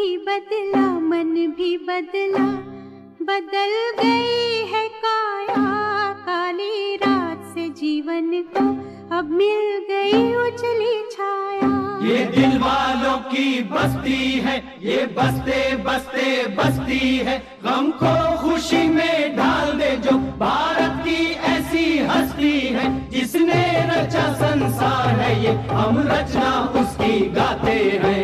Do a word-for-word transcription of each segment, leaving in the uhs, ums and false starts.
भी बदला, मन भी बदला, बदल गई है काया। काली रात से जीवन को अब मिल गई उजली छाया। ये दिल वालों की बस्ती है, ये बसते बसते बस्ती है। गम को खुशी में ढाल दे जो भारत की ऐसी हस्ती है। जिसने रचा संसार है ये, हम रचना उसकी गाते हैं।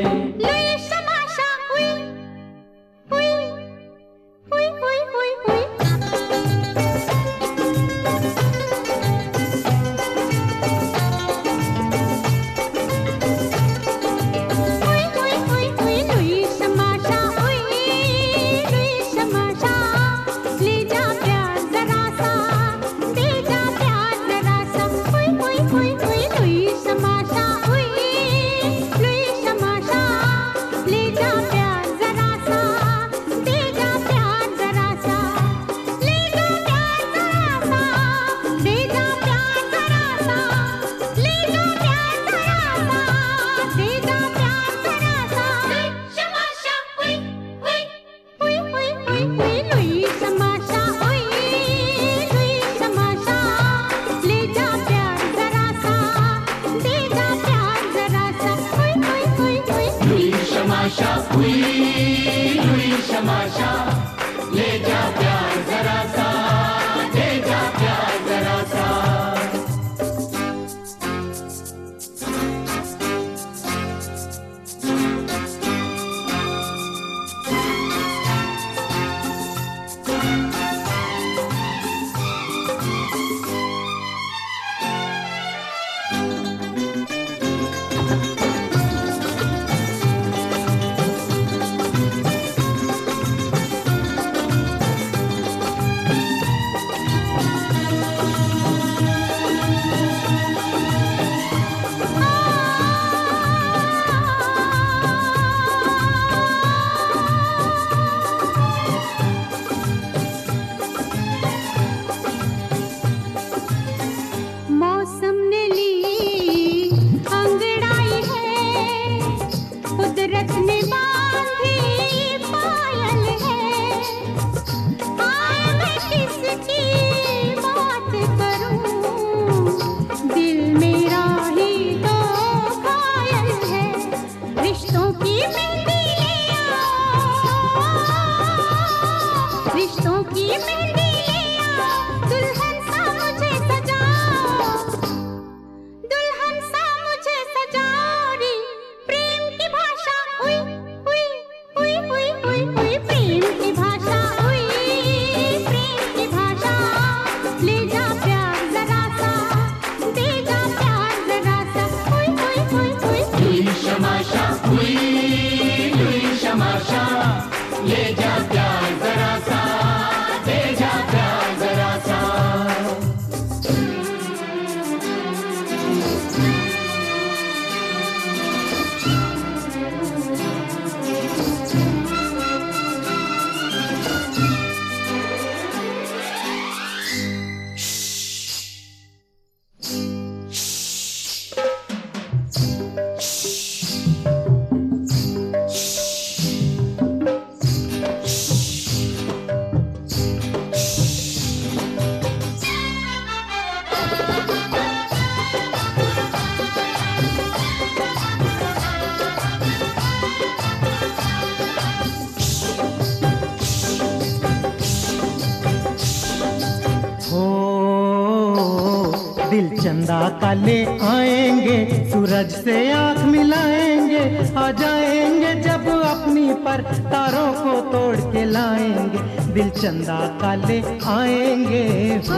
चंदा काले आएंगे, सूरज से आंख मिलाएंगे, आ जाएंगे जब अपनी पर तारों को तोड़ के लाएंगे। दिल चंदा काले आएंगे हो,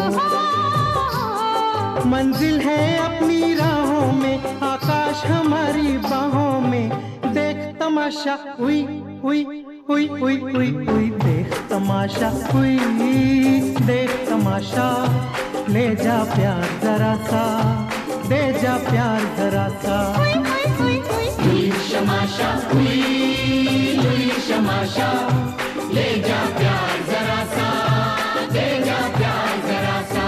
मंजिल है अपनी राहों में, आकाश हमारी बाहों में। देख तमाशा उई उई उई उई उई उई, देख तमाशा उई, देख तमाशा। ले जा प्यार जरा सा, दे जा प्यार जरा सा। हुई शमाशा हुई हुई शमाशा, ले जा प्यार जरा सा, दे जा प्यार जरा सा।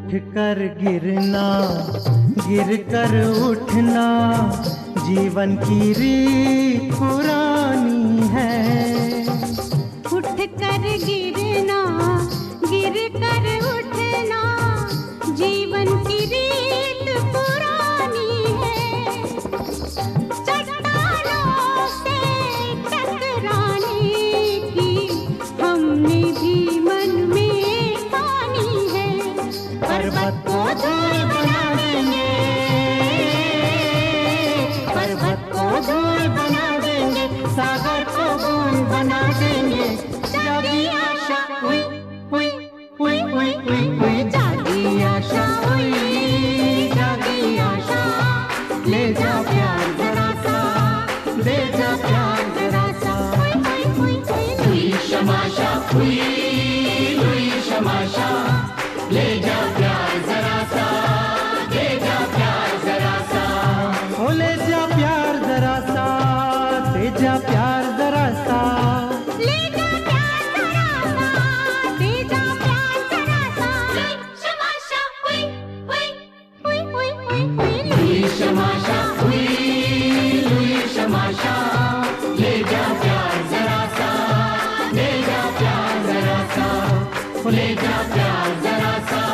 उठ कर गिरना, गिर कर उठना, जीवन की रीत पुरानी है। उठ कर गिरना, गिर कर उठना, जीवन की रीत पुरानी है। चट्टानों से टकराने की हमने भी मन में ठानी है। पर्वत को धूल बना देंगे, पर्वत को धूल बना देंगे, सागर को बूंद बना देंगे। जागी आशा हुई हुई हुई हुई हुई हुई, जागी आशा हुई, जागी आशा। ले जा प्यार जरा सा, ले जा प्यार जरा सा। हुई हुई हुई हुई शमाशा हुई, हुई शमाशा। ले जा प्यार जरा सा, ले जा प्यार जरा सा। ओ ले जा प्यार जरा सा, ले जा प्यार जरा सा। ले जा प्यार जरा सा, ले जा प्यार जरा सा। शमाशा हुई हुई हुई हुई हुई हुई हुई शमाशा हुई, हुई शमाशा। ले जा प्यार जरा सा, ले जा प्यार जरा सा। ले जा प्यार जरा सा।